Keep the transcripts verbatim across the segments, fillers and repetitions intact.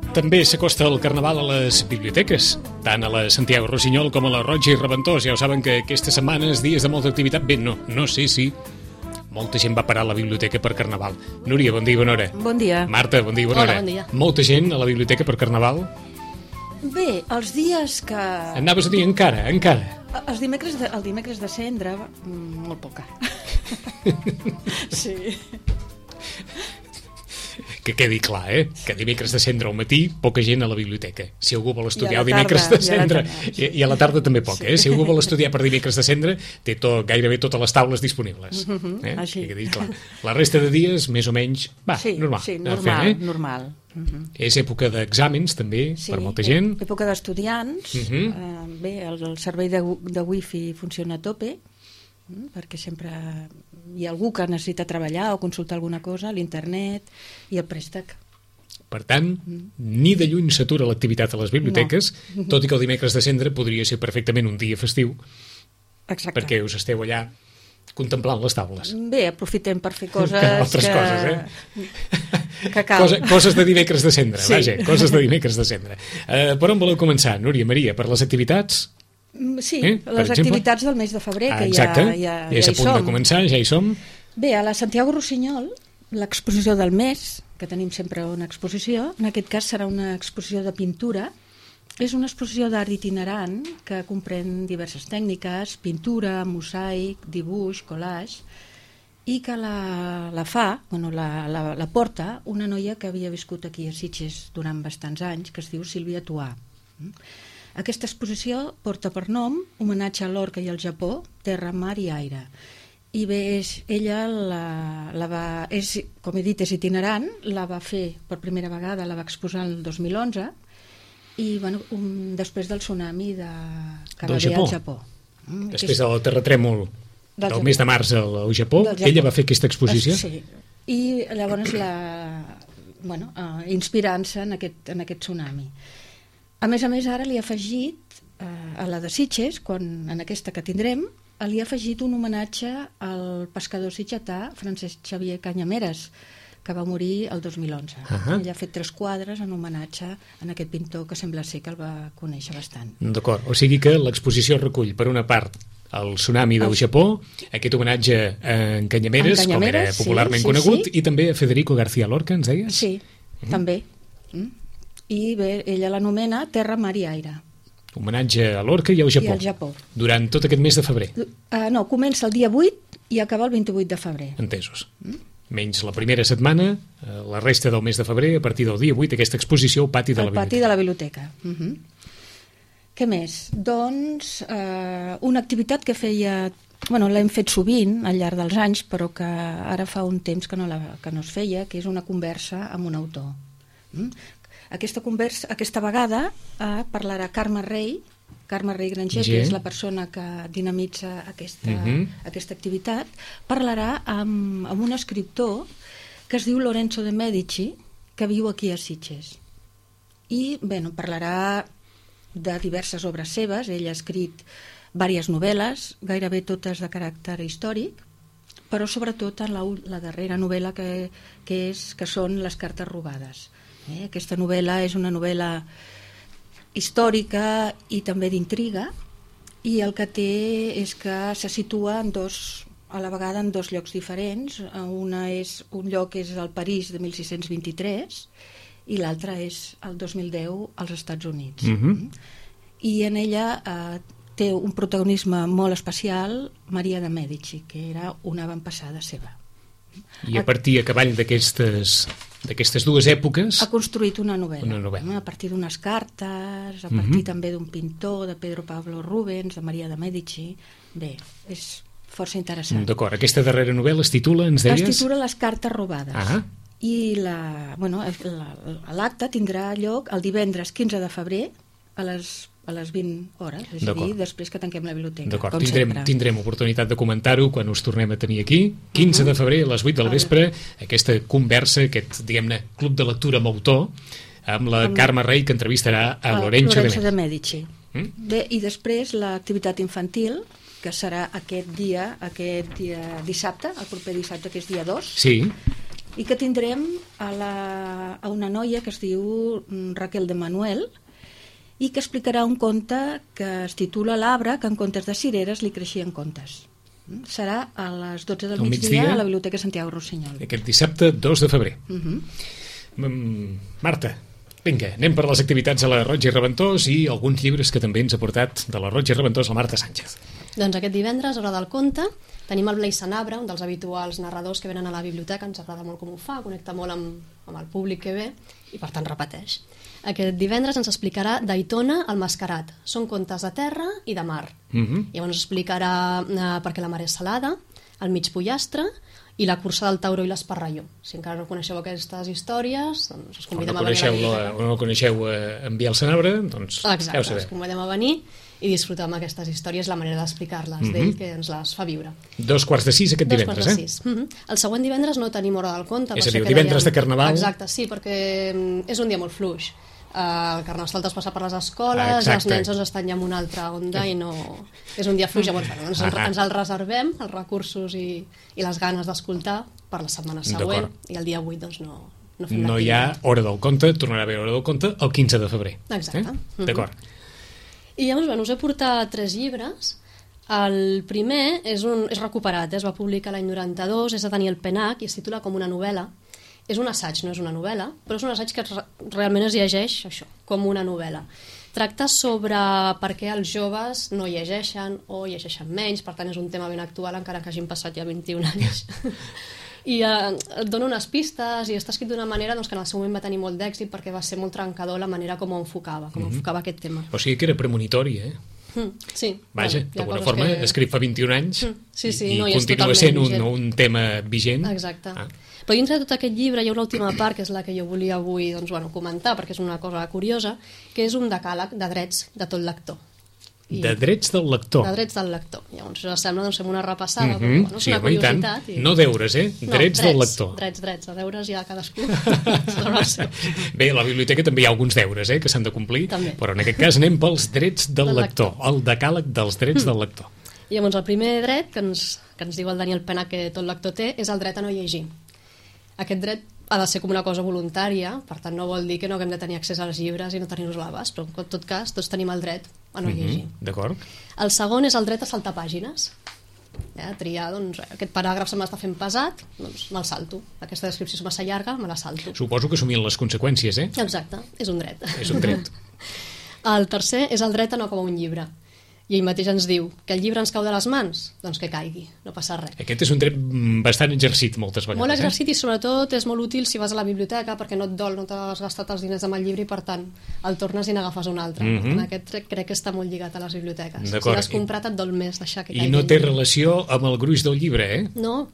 També s'acosta el Carnaval a les biblioteques, tant a la Santiago Rossinyol com a la Roig i Reventós. Ja ho saben que aquestes setmanes, dies de molta activitat, bé, no, no sé si molta gent va parar a la biblioteca per Carnaval. Núria, bon dia i bona hora. Bon dia. Marta, bon dia i bona Hola, hora. bon dia. Molta gent a la biblioteca per Carnaval? Bé, els dies que... Anaves a dir encara, encara. Els dimecres de, el dimecres de cendre, mm, molt poca. Sí. Que quedi clar, eh? Que dimecres de cendre al matí, poca gent a la biblioteca. Si algú vol estudiar I a el la dimecres tarda, de i a la cendre, tarda, i, i a la tarda també poc, eh? Si algú vol estudiar per dimecres de cendre, té tot, gairebé totes les taules disponibles. Mhm, eh? així. Que quedi clar. La resta de dies, més o menys, va, Sí, normal. sí, anar normal, fent, eh? normal. Mhm. És època d'exàmens, també, Sí, per molta gent. època d'estudiants. Mhm. eh, bé, el, el servei de, de wifi funciona a tope, mm, perquè sempre hi ha algú que necessita treballar o consultar alguna cosa, l'internet i el préstec. Per tant, ni de lluny s'atura l'activitat a les biblioteques, no. Tot i que el dimecres de cendre podria ser perfectament un dia festiu, Exacte. perquè us esteu allà contemplant les taules. Bé, aprofitem per fer coses Altres que... coses, eh? que cal. Cosa, coses de dimecres de cendre, Sí. vaja, coses de dimecres de cendre. Uh, per on voleu començar, Núria, Maria? Per les activitats? Mm, Sí, Eh, per les exemple? activitats del mes de febrer, Ah, que exacte, ja, ja, ja és ja a hi punt de som. començar, ja hi som. Bé, a la Santiago Rossinyol, l'exposició del mes, que tenim sempre una exposició, en aquest cas serà una exposició de pintura. És una exposició d'art itinerant que comprèn diverses tècniques, pintura, mosaic, dibuix, collage, i que la, la fa, bueno, la, la, la porta una noia que havia viscut aquí a Sitges durant bastants anys, que es diu Sílvia Tuà. Aquesta exposició porta per nom homenatge a l'Orca i al Japó, terra, mar i aire. I bé, és, ella la, la va, és, com he dit, és itinerant, la va fer per primera vegada, la va exposar el dos mil onze, i bueno, un, després del tsunami de, que Del va haver Japó. al Japó. Mm, Després del terratrèmol Del del Japó. mes de març al, al Japó, Del Japó. ella va fer aquesta exposició? Sí, i llavors la, bueno, uh, inspirant-se en aquest, en aquest tsunami. A més a més, ara li ha afegit, uh, a la de Sitges, quan, en aquesta que tindrem, li ha afegit un homenatge al pescador sitgetà Francesc Xavier Canyameres, que va morir el dos mil onze. Ahà. Ell ha fet tres quadres en homenatge a aquest pintor que sembla ser que el va conèixer bastant. D'acord, o sigui que l'exposició recull, per una part, el tsunami del El- Japó, aquest homenatge a en Canyameres, En com era Canyameres, sí, popularment sí, conegut, sí. i també a Federico García Lorca, ens deies? Sí, també. Mm. I bé, ella l'anomena Terra, Mar i Aire. Homenatge a Lorca i al Japó. I al Japó. Durant tot aquest mes de febrer. Uh, no, comença el dia vuit i acaba el vint-i-vuit de febrer. Entesos. Menys la primera setmana, eh, la resta del mes de febrer, a partir del dia vuit, aquesta exposició al pati de la Al pati biblioteca. de la biblioteca. Uh -huh. Què més? Doncs eh, una activitat que feia... Bueno, l'hem fet sovint al llarg dels anys, però que ara fa un temps que no, la, que no es feia, que és una conversa amb un autor. Mm? Aquesta, conversa, aquesta vegada eh, parlarà Carme Rei, Carme Rei Granger, Sí. que és la persona que dinamitza aquesta, Mhm. aquesta activitat, parlarà amb, amb un escriptor que es diu Lorenzo de Medici, que viu aquí a Sitges. I bé, no, parlarà de diverses obres seves. Ell ha escrit diverses novel·les, gairebé totes de caràcter històric, però sobretot en la, la darrera novel·la que, que, és, que són Les cartes robades. Eh? Aquesta novel·la és una novel·la històrica i també d'intriga, i el que té és que se situa en dos, a la vegada en dos llocs diferents. Una és, un lloc és el París de mil sis-cents vint-i-tres i l'altre és el dos mil deu als Estats Units. Mhm. I en ella eh, té un protagonisme molt especial Maria de Medici, que era una avantpassada seva. I a partir, a cavall d'aquestes d'aquestes dues èpoques, Ha construït una novel·la, Una novel·la. a partir d'unes cartes, a partir també d'un pintor, de Pedro Pablo Rubens, de Maria de Medici. Bé, és força interessant. d'acord, aquesta darrera novel·la es titula, ens Es deies? titula Les cartes robades. Ah. I la, bueno, la- l'acte tindrà lloc el divendres quinze de febrer a les, a les vint hores, és a D'acord. dir, després que tanquem la biblioteca, D'acord, com tindrem, sempre. tindrem oportunitat de comentar-ho quan us tornem a tenir aquí. quinze de febrer, a les vuit del vespre, aquesta conversa, aquest, diguem-ne, club de lectura amb autor, amb la Amb- Carme Rei, que entrevistarà a El Lorenzo, Lorenzo de de Medici. Medici. Mm? Bé, i després l'activitat infantil, que serà aquest dia, aquest dia dissabte, el proper dissabte, que és dia dos, Sí, i que tindrem a, la, a una noia que es diu Raquel de Manuel i que explicarà un conte que es titula L'arbre que en comptes de cireres li creixien contes. Serà a les dotze del migdia, migdia a la Biblioteca Santiago Rossinyol. Aquest dissabte dos de febrer. Uh -huh. mm, Marta, vinga, anem per les activitats a la Roig i Reventós i alguns llibres que també ens ha portat de la Roig i Reventós la Marta Sánchez. Doncs aquest divendres, hora del conte, tenim el Blai Sanabra, un dels habituals narradors que venen a la biblioteca, ens agrada molt com ho fa, connecta molt amb, amb el públic que ve i per tant repeteix. Aquest divendres ens explicarà Daytona el mascarat. Són contes de terra i de mar. Uh -huh. Llavors ens explicarà eh, perquè la mar és salada, el mig pollastre i la cursa del tauró i l'esparralló. Si encara no coneixeu aquestes històries, doncs us convidem no a venir a la biblioteca. O no coneixeu eh, en Biel Sanabra, doncs Exacte, ja ho sabeu. us convidem a venir i disfrutar amb aquestes històries, la manera d'explicar-les, uh -huh. d'ell que ens les fa viure. Dos quarts de sis aquest Dos divendres, quarts de eh? sis. Uh -huh. El següent divendres no tenim hora del conte. És a dir, divendres de Carnaval. Exacte, sí, perquè mm, és un dia molt fluix. Uh, el Carnestoltes passa per les escoles, ah, i els nens doncs, estan ja en una altra onda i no... és un dia fluix, llavors bueno, doncs, ah, ens el reservem, els recursos i, i les ganes d'escoltar per la setmana següent, i el dia vuit doncs, no, no fem no hi ha hora del conte, tornarà a haver hora del conte el quinze de febrer. Exacte. Eh? Uh-huh. D'acord. I llavors bueno, us he portat tres llibres. El primer és, un, és recuperat, eh? Es va publicar l'any noranta-dos, és de Daniel Penach i es titula com una novel·la. És un assaig, no és una novel·la, però és un assaig que realment es llegeix això, com una novel·la. Tracta sobre per què els joves no llegeixen o llegeixen menys, per tant és un tema ben actual encara que hagin passat ja vint-i-un anys. I eh, et dona unes pistes i està escrit d'una manera doncs, que en el seu moment va tenir molt d'èxit perquè va ser molt trencador la manera com ho enfocava, com mm -hmm. enfocava aquest tema. O sigui que era premonitori, eh? Mm, sí. Vaja, bueno, d'alguna forma, que... escrit fa vint-i-un anys mm, sí, sí, i, no, i continua sent un, un tema vigent. Exacte. Ah. Però dintre de tot aquest llibre hi ha una última part, que és la que jo volia avui doncs, bueno, comentar, perquè és una cosa curiosa, que és un decàleg de drets de tot lector. I de drets del lector. De drets del lector. Llavors, us sembla doncs, una repassada, mm -hmm. però bueno, és sí, una curiositat. I... No deures, eh? No, drets, drets del lector. Drets, drets, de deures ja cadascú. Bé, a la biblioteca també hi ha alguns deures, eh, que s'han de complir, també. Però en aquest cas anem pels drets del, del lector, lector, el decàleg dels drets mm. del lector. I llavors, el primer dret que ens, que ens diu el Daniel Penach que tot lector té és el dret a no llegir. Aquest dret ha de ser com una cosa voluntària, per tant no vol dir que no haguem de tenir accés als llibres i no tenir-los a l'abast, però en tot cas tots tenim el dret a no llegir. Mm-hmm, d'acord. El segon és el dret a saltar pàgines. Eh, triar, doncs, aquest paràgraf se m'està fent pesat, doncs me'l salto. Aquesta descripció és massa llarga, me la salto. Suposo que assumint les conseqüències, eh? Exacte, és un dret. És un dret. El tercer és el dret a no acabar un llibre. I ell mateix ens diu que el llibre ens cau de les mans, doncs que caigui, no passa res. Aquest és un dret bastant exercit moltes vegades. Molt exercit eh? i sobretot és molt útil si vas a la biblioteca perquè no et dol, no t'has gastat els diners amb el llibre i per tant el tornes i n'agafes un altre. Mm -hmm. Per tant, aquest dret crec que està molt lligat a les biblioteques. Si l'has comprat et dol més deixar que caigui. I no té relació amb el gruix del llibre, eh? No.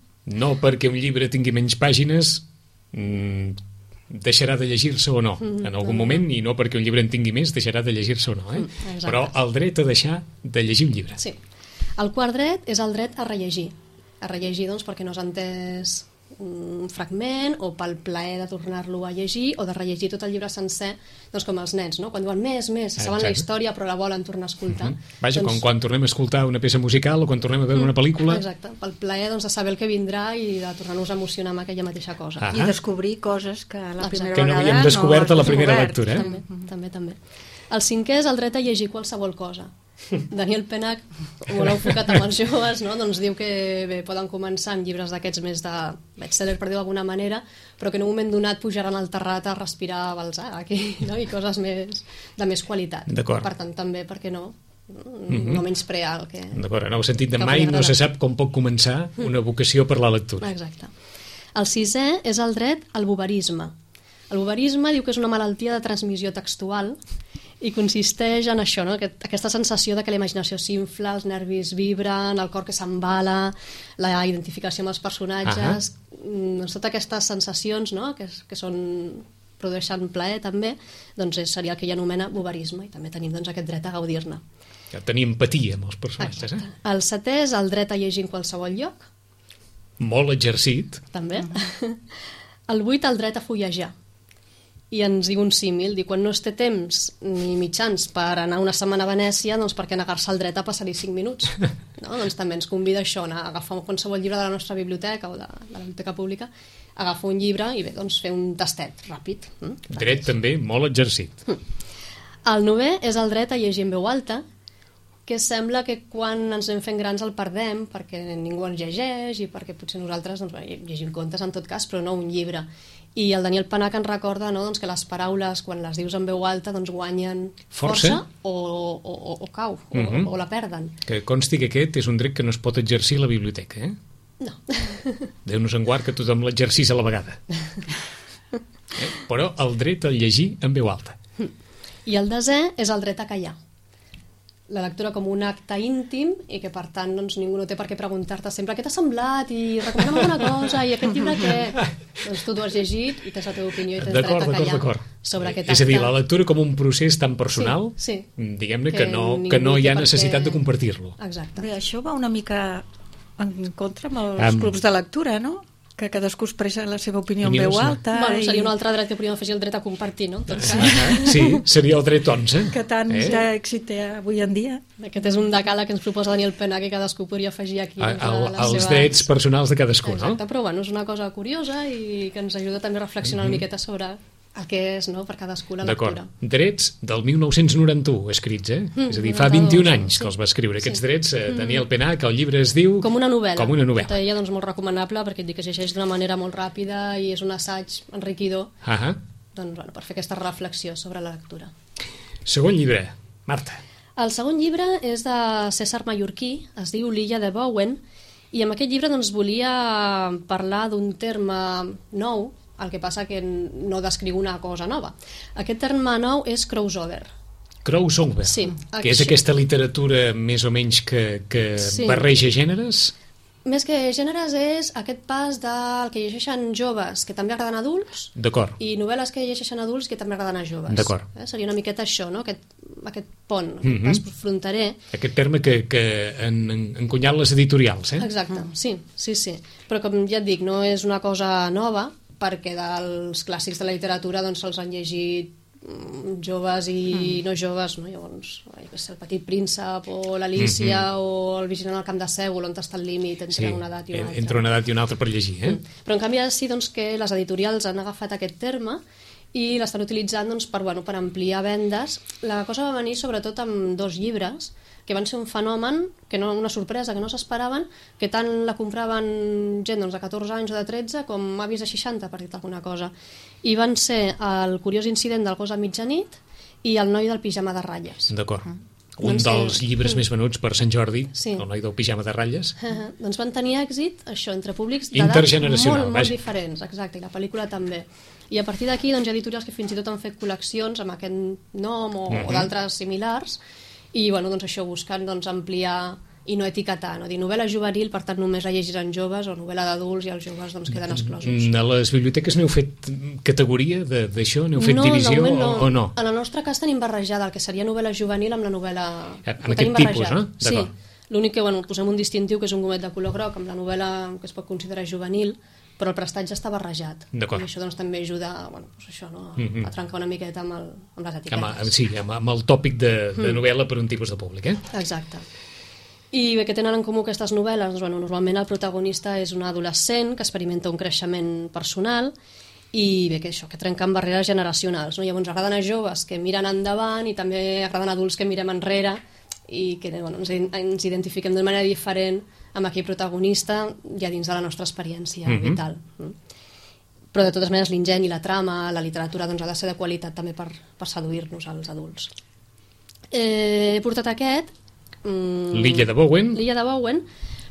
No perquè un llibre tingui menys pàgines mmm, deixarà de llegir-se o no, mm, en algun no, moment, no. I no perquè un llibre en tingui més deixarà de llegir-se o no, eh? Mm, però el dret a deixar de llegir un llibre. Sí. El quart dret és el dret a rellegir. A rellegir, doncs, perquè no has entès un fragment o pel plaer de tornar-lo a llegir o de rellegir tot el llibre sencer, doncs com els nens, no? Quan diuen més, més, saben la història però la volen tornar a escoltar. Mm-hmm. Vaja, doncs... com quan tornem a escoltar una peça musical o quan tornem a veure una pel·lícula. Exacte, pel plaer doncs, de saber el que vindrà i de tornar-nos a emocionar amb aquella mateixa cosa. Ah, I descobrir coses que la Exacte. primera que no vegada havíem descobert no a la primera descobert. lectura. Eh? També, també, també. El cinquè és el dret a llegir qualsevol cosa. Daniel Penach, molt enfocat amb els joves, no? Doncs diu que bé, poden començar amb llibres d'aquests més de bestseller, per dir-ho d'alguna manera, però que en un moment donat pujaran al terrat a respirar Balzac i, no? I coses més, de més qualitat. Per tant, també, per què no? Mm-hmm. No menysprear el que... D'acord, en el sentit de mai no se sap com pot començar una vocació per la lectura. Exacte. El sisè és el dret al boverisme. El boverisme diu que és una malaltia de transmissió textual i consisteix en això, no? Aquesta sensació de que la imaginació s'infla, els nervis vibren, el cor que s'embala, la identificació amb els personatges, uh-huh. Totes aquestes sensacions, no? que, que són, produeixen plaer també, doncs seria el que ell anomena boverisme, i també tenim doncs, aquest dret a gaudir-ne. Ja tenir empatia amb els personatges. Eh? El setè és el dret a llegir en qualsevol lloc. Molt exercit. També. Uh-huh. El vuit, el dret a fullejar. I ens diu un símil, diu, quan no es té temps ni mitjans per anar una setmana a Venècia, doncs per què negar-se el dret a passar-hi cinc minuts? No? Doncs també ens convida això, a agafar qualsevol llibre de la nostra biblioteca o de, de la biblioteca pública, agafar un llibre i bé, doncs fer un tastet ràpid. Mm? Dret també molt exercit. El novè és el dret a llegir en veu alta, que sembla que quan ens anem fent grans el perdem perquè ningú ens llegeix i perquè potser nosaltres doncs, llegim contes en tot cas, però no un llibre. I el Daniel Penach ens recorda, no, doncs, que les paraules, quan les dius en veu alta, doncs, guanyen força, força o, o, o, o cau, o, uh -huh. o, o la perden. Que consti que aquest és un dret que no es pot exercir a la biblioteca, eh? No. Déu-nos en guard que tothom l'exercís a la vegada. Eh? Però el dret a llegir en veu alta. I el desè és el dret a callar. La lectura com un acte íntim i que, per tant, doncs, ningú no té per què preguntar-te sempre què t'ha semblat i recomana'm alguna cosa i aquest llibre què... Doncs tu t'ho has llegit i tens la teva opinió i tens dret a callar sobre aquest acte. És a dir, la lectura com un procés tan personal, sí, sí. diguem-ne que, que, no, que no hi ha necessitat de compartir-lo. Exacte. Bé, això va una mica en contra amb els um, clubs de lectura, no? Que cadascú expressa la seva opinió en veu alta. Bueno, i... seria un altre dret que podríem afegir, el dret a compartir, no? Tot sí, sí, seria el dret onze. Que tant eh? d'èxit té avui en dia. Aquest és un decàleg que ens proposa Daniel Penach que cadascú podria afegir aquí. El, el, els seves... drets personals de cadascú, exacte, no? Exacte, però bueno, és una cosa curiosa i que ens ajuda també a reflexionar mm -hmm. una miqueta sobre el que és, no?, per cadascú la lectura. Drets del mil nou-cents noranta-u, escrits, eh? Mm, és a dir, fa vint-i-un anys sí. que els va escriure. Aquests sí. drets, eh, Daniel Penach, el llibre es diu... Com una novel·la. Com una novel·la. Tota ella, doncs, molt recomanable, perquè et dic que es llegeix d'una manera molt ràpida i és un assaig enriquidor, uh -huh. doncs, bueno, per fer aquesta reflexió sobre la lectura. Segon llibre, Marta. El segon llibre és de César Mallorquí, es diu L'illa de Bowen, i amb aquest llibre, doncs, volia parlar d'un terme nou. El que passa que no descriu una cosa nova. Aquest terme nou és crossover. Crossover? Sí. Que és aquesta literatura més o menys que, que sí. barreja gèneres? Més que gèneres és aquest pas del que llegeixen joves que també agraden adults i novel·les que llegeixen adults que també agraden a joves. Eh? Seria una miqueta això, no? aquest, aquest pont, aquest mm -hmm. pas fronterer. Aquest terme que, que han encunyat les editorials. Eh? Exacte, sí, sí, sí. Però com ja et dic, no és una cosa nova, perquè dels clàssics de la literatura doncs se'ls han llegit joves i mm. no joves, no? Llavors, el Petit Príncep o l'Alícia mm -hmm. o el Vigilant al camp de Sègol, on està el límit entre sí, una edat i una altra. Entre una edat i una altra per llegir, eh? Mm. Però en canvi sí doncs, que les editorials han agafat aquest terme i l'estan utilitzant doncs, per, bueno, per ampliar vendes. La cosa va venir sobretot amb dos llibres que van ser un fenomen, que no, una sorpresa que no s'esperaven, que tant la compraven gent doncs, de catorze anys o de tretze com avis de seixanta, per dir alguna cosa. I van ser El curiós incident del gos a mitjanit i El noi del pijama de ratlles. D'acord. Uh -huh. Un doncs dels que... llibres més venuts per Sant Jordi, sí. El noi del pijama de ratlles. Uh -huh. Doncs van tenir èxit, això, entre públics d'edats molt, molt diferents. Exacte, i la pel·lícula també. I a partir d'aquí doncs, hi ha editorials que fins i tot han fet col·leccions amb aquest nom o, uh -huh. o d'altres similars, i bueno, doncs això, buscant doncs, ampliar i no etiquetar, no? Dir novel·la juvenil, per tant només la llegiran joves, o novel·la d'adults i els joves doncs, queden exclosos. A les biblioteques n'heu fet categoria d'això? N'heu fet no, divisió no. O, o no? En el nostre cas tenim barrejada el que seria novel·la juvenil amb la novel·la... En aquest tipus, no? Sí, l'únic que bueno, posem un distintiu que és un gomet de color groc amb la novel·la que es pot considerar juvenil, però el prestatge està barrejat. I això doncs, també ajuda bueno, doncs això, no? a, mm-hmm. a trencar una miqueta amb, el, amb les etiquetes. Amb, sí, amb, amb el tòpic de, de novel·la per un tipus de públic, eh? Exacte. I bé, què tenen en comú aquestes novel·les? Doncs, bueno, normalment el protagonista és un adolescent que experimenta un creixement personal i bé, que això, que trenquen barreres generacionals, no? Llavors agraden a joves que miren endavant i també agraden a adults que mirem enrere i que bueno, ens, ens identifiquem de manera diferent amb aquell protagonista ja dins de la nostra experiència mm-hmm. vital. Però de totes maneres l'ingeni, la trama, la literatura doncs, ha de ser de qualitat també per, per seduir-nos als adults. Eh, he portat aquest L'illa de Bowen L'illa de Bowen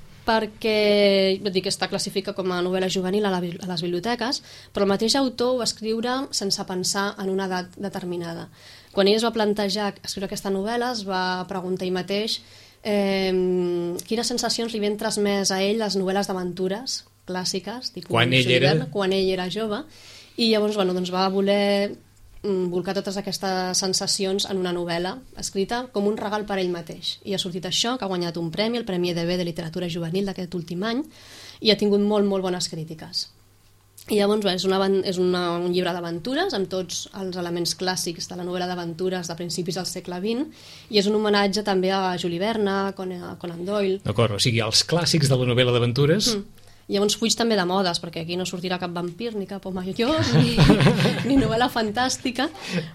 perquè dir que està classificat com a novel·la juvenil a, la, a les biblioteques, però el mateix autor ho va escriure sense pensar en una edat determinada. Quan ell es va plantejar escriure aquesta novel·la es va preguntar ell mateix eh, quines sensacions li havien transmès a ell les novel·les d'aventures clàssiques tipus quan, ell era... quan ell era jove, i llavors bueno, doncs va voler volcar totes aquestes sensacions en una novel·la escrita com un regal per ell mateix, i ha sortit això, que ha guanyat un premi, el Premi E D B de literatura juvenil d'aquest últim any, i ha tingut molt, molt bones crítiques. I llavors bé, és, una, és una, un llibre d'aventures amb tots els elements clàssics de la novel·la d'aventures de principis del segle vint, i és un homenatge també a Jules Verne, a Conan Doyle. D'acord, o sigui, els clàssics de la novel·la d'aventures mm. I llavors fuig també de modes, perquè aquí no sortirà cap vampir, ni cap home llop, ni, ni novel·la fantàstica,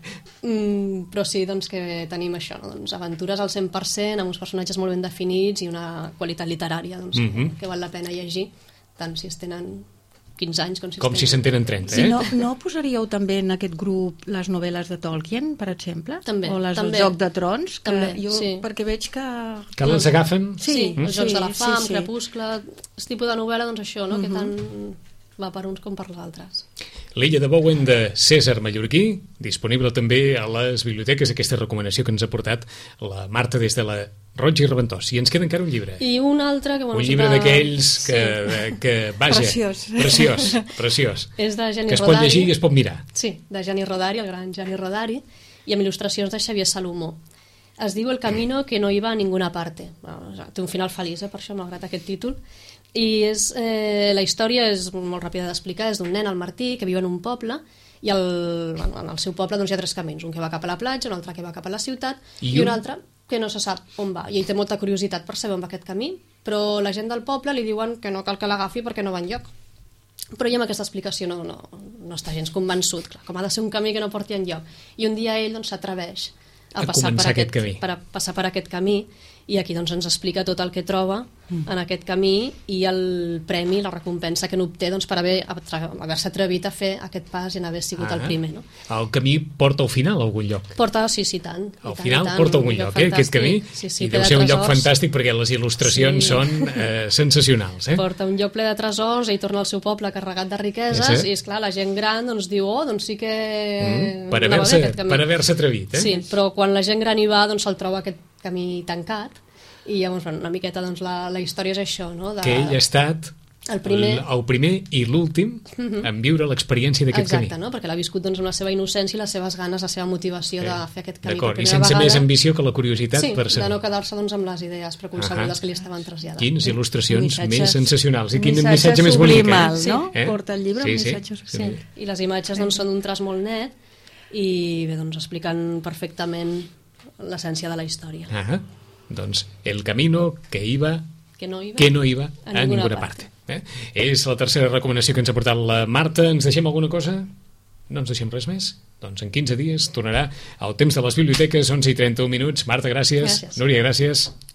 mm, però sí doncs, que tenim això, no? Doncs, aventures al cent per cent, amb uns personatges molt ben definits i una qualitat literària doncs, mm -hmm. que, que val la pena llegir, tant si es tenen quinze anys com si, com si se'n tenen trenta, eh? eh? No, no posaríeu també en aquest grup les novel·les de Tolkien, per exemple? També. O les també. del Joc de Trons? Que també, jo, sí. Perquè veig que... Que les agafen? Sí, sí mm? els Jocs de la Fam, sí, sí. Crepuscle, aquest tipus de novel·la, doncs això, no? Uh -huh. que tant va per uns com per l'altres. L'Illa de Bowen de César Mallorquí, disponible també a les biblioteques, aquesta recomanació que ens ha portat la Marta des de la Roig i Reventós. I ens queda encara un llibre. I un altre que... Bueno, un llibre de... d'aquells que, sí. que, vaja... Preciós. Preciós, preciós. És de Geni Rodari. Que es pot llegir i es pot mirar. Sí, de Geni Rodari, el gran Geni Rodari, i amb il·lustracions de Xavier Salomó. Es diu El camino que no iba a ninguna parte. Bueno, té un final feliç, eh, per això, malgrat aquest títol. I és, eh, la història és molt ràpida d'explicar, és d'un nen, el Martí, que viu en un poble, i el, en el seu poble doncs, hi ha tres camins, un que va cap a la platja, un altre que va cap a la ciutat i, i un altre que no se sap on va, i ell té molta curiositat per saber on va aquest camí, però la gent del poble li diuen que no cal que l'agafi perquè no va enlloc. Però ell amb aquesta explicació no, no, no està gens convençut, clar, com ha de ser un camí que no porti enlloc. I un dia ell doncs, s'atreveix a, a passar per aquest, aquest, camí. per a passar per aquest camí, i aquí doncs, ens explica tot el que troba mm. en aquest camí i el premi, la recompensa que n'obté doncs, per haver, haver-se atrevit a fer aquest pas i en haver sigut ah, el primer. No? El camí porta al final a algun lloc. Porta, sí, sí, tant. Al tant, final tant, porta a algun lloc, eh, aquest camí. Sí, sí, I deu ser un lloc fantàstic perquè les il·lustracions sí. són eh, sensacionals. Eh? Porta un lloc ple de tresors, ell torna al seu poble carregat de riqueses sí. i, esclar, la gent gran doncs, diu, oh, doncs sí que... Mm, per haver-se haver atrevit. Eh? Sí, però quan la gent gran hi va, doncs se'l troba aquest camí tancat. I llavors, bueno, una miqueta, doncs, la, la història és això, no? De... Que ell ha estat el primer, el, el primer i l'últim uh -huh. en viure l'experiència d'aquest camí. Exacte, no? Perquè l'ha viscut doncs, amb la seva innocència i les seves ganes, la seva motivació eh. de fer aquest camí. D'acord, i sense vegada. Més ambició que la curiositat sí, per saber. de no quedar-se doncs, amb les idees preconcebudes uh -huh. que li estaven traslladant. Quines il·lustracions missatges, més sensacionals i quin missatge missatge més bonic. Sublimal, eh? no? Eh? Porta el llibre sí, amb sí, missatges sí. sí. I les imatges doncs, són d'un traç molt net i bé, doncs, expliquen perfectament l'essència de la història. Uh -huh. Doncs El camino que iba que no iba, que no iba a, a ninguna, ninguna part. part. Eh? És la tercera recomanació que ens ha portat la Marta. Ens deixem alguna cosa? No ens deixem res més? Doncs en quinze dies tornarà al temps de les biblioteques, onze i trenta-un minuts. Marta, gràcies. gràcies. Núria, gràcies.